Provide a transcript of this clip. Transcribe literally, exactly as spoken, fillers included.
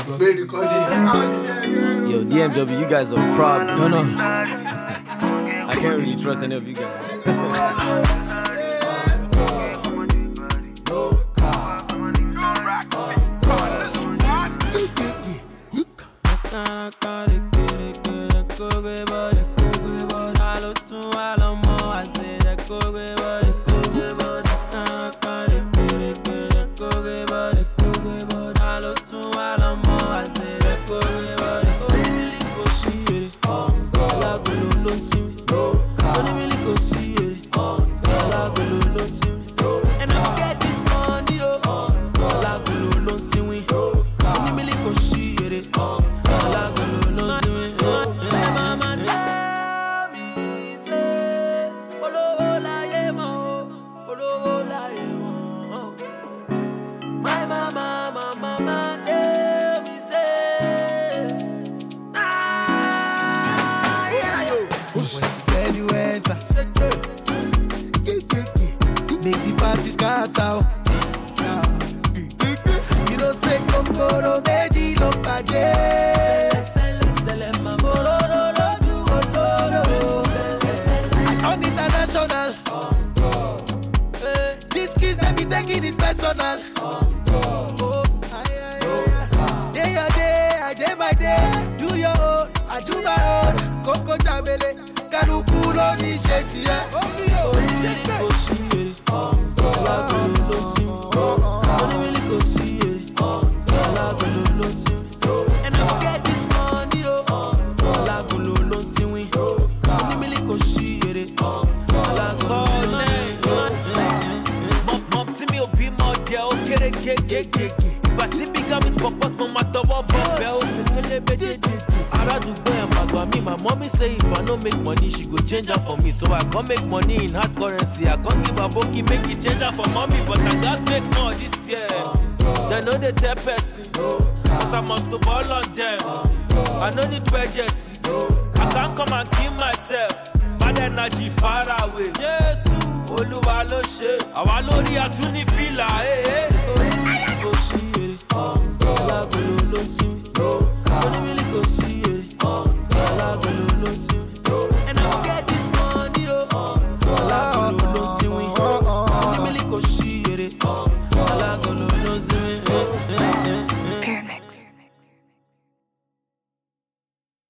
Yo, D M W, you guys are a problem. No, no. I can't really trust any of you guys. Change her for me, so I can't make money in hard currency. I can't give a bookie, make it change her for mommy, but I just make more this year. They know they tell person, cause I must to ball on them. I don't need prejudice. I can't come and kill myself. Bad energy far away. Yes, Oluwa lo she. Àwa lórí àtúní fìlà, eh eh. Kò sí èrè, alágolo ló sí. Onímìlì kò sí èrè, alágolo ló sí.